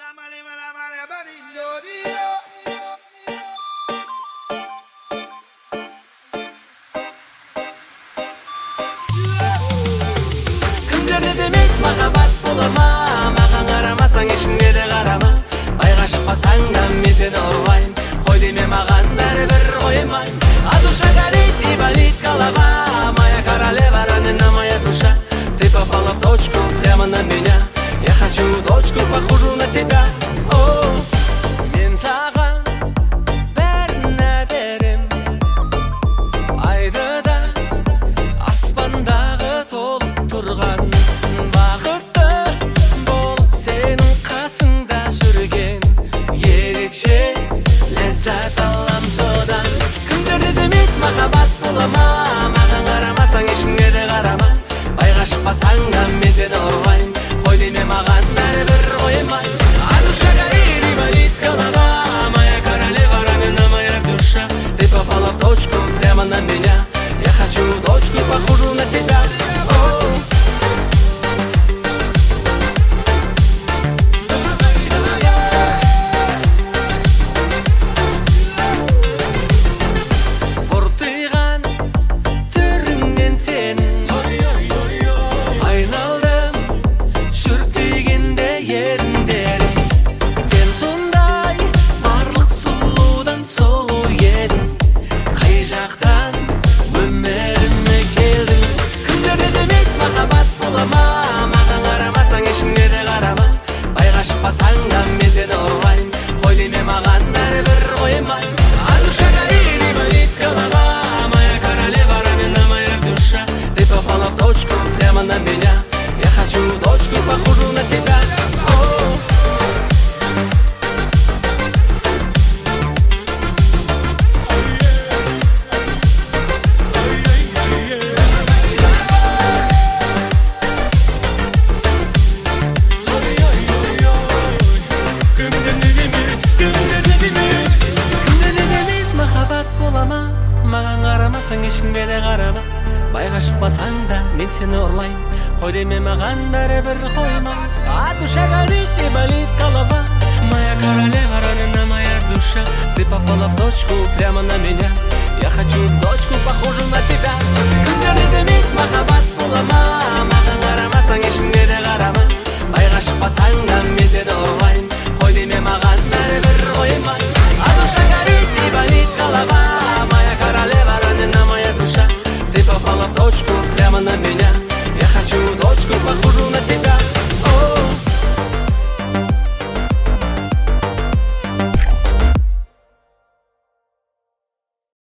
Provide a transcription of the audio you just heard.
Кімдерде демек махаббат бола ма, маған қарамасаң ешкімге де қарама. Байға шықпасаң да мен сені ұрлайм, қой деме маған бәрібір қоймайм. А душа горит и болит голова, моя королева ранена, моя душа. Ты попала в точку прямо на меня, я хочу дочку, похожую на тебя. О, мен саған бәріне берем, айды да аспандағы толып тұрған. Бақытты болып сенің қасыңда жүрген, ерекше ләззат алам содан. Кімдерде демек махаббат бола ма, маған қарамасаң ешкімге де қарама. Байға шықпасаң да мен сені ұрлайм, қой деме маған бәрібір қоймайм. А душа горит и болит голова, моя королева ранена, моя душа. Ты попала в точку прямо на меня, я хочу дочку, похожую на тебя. Бұртиған түріңнен сенің айналдым, шүртигенде еріндерің. Сен сондай барлық сұлудан сұлу едің, қай жақтан өміріме келдің. Кімдерде демек махаббат бола ма, маған қарамасаң ешкімге де қарама. Байға шықпасаң да мен сені ұрлайм, қой деме маған бәрібір қоймайм. А душа горит и болит голова, моя королева ранена, моя душа. Ты попала в точку прямо на меня, я хочу дочку, похожую на тебя. Маған қарамасаң ешкімге де қарама. Байға шықпасаң да мен сені ұрлайм, қой деме маған бәрібір қойма. А душа горит и болит голова, моя королева ранена, моя душа. Ты попала в точку прямо на меня, я хочу дочку, похожую на тебя.